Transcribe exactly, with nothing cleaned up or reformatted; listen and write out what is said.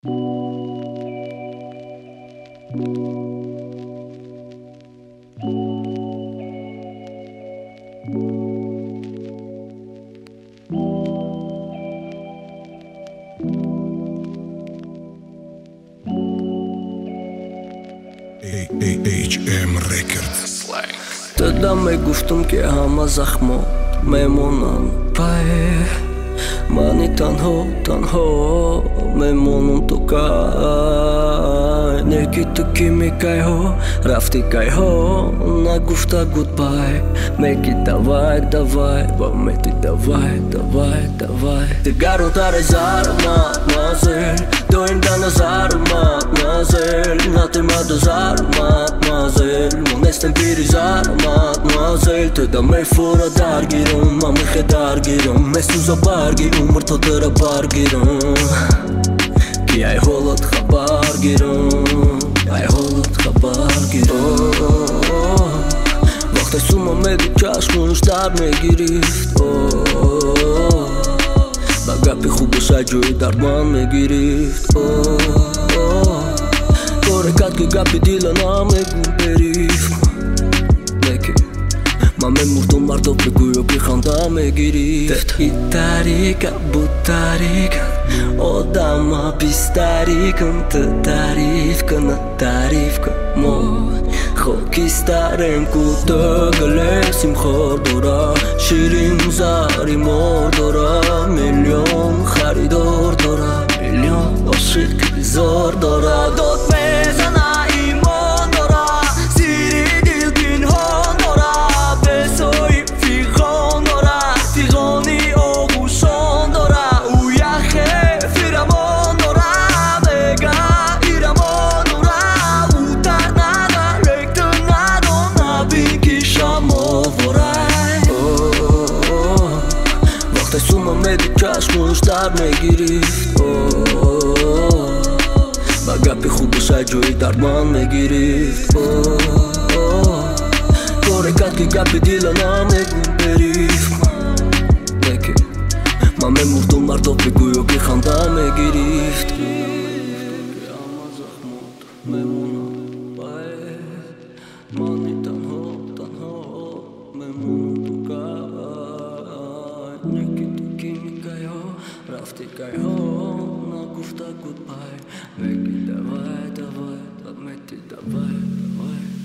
H M Records. Të da me guftum ke hama zakhmo me monan pae Mani tanho, tanho me monun të kaj Neki të kimi kaj ho, rafti kaj ho Na gufta goodbye Make it davaj, davaj Ba me ti davaj, davaj, davaj Të garu të rezarë mat, mazel Dojnë da në zarë mat, mazel Nati ma do zarë mat, mazel Munes të mbiri zarë mat, mazel Të da me fura dargirum Ma me khe dargirum Mes të zo bargirum Mërë të të rë bargirum Kja i hollët kha bargirum Kja i hollët kha bargirum Vakte su ma me du qash Më në shtar me girift Bagapi khubu sa gjoj darman me girift Kore kat ke gapi dila na me gu perift Neki Ma me murdo mardo pe kujo pi khanda me girift Të itarika, butarika O dama pistarikën Të tarifkë në tarifkë Mo Khokistarem ku të gëlesim khordora Shirim zari mordora Milion kharidor dora Milion o shik zor dora Do t'me zana i mondora Siri dilkin hondora Besoj fikhon dora Fikhoni o gushon dora Uja he firamon dora Vega iramon dora Uta nada rektë nado Na vikisha mo voraj Oh, oh Vakte su ma me di qash Më në shtar me girift Oh, oh Bagapi khubu sa gjoj darman me girift Oh, oh Kore kat ke gapi dila na me gu perift Neki Ma me murdo mardo pe kujo ke khanda me girift Kja ma zakhmut me muna pae Mani tanho, tanho Me munu tu kaj Neki tu kimi kaj ho Rafti kaj ho Na gufta goodbye Meki davaj, davaj Da me ti davaj, davaj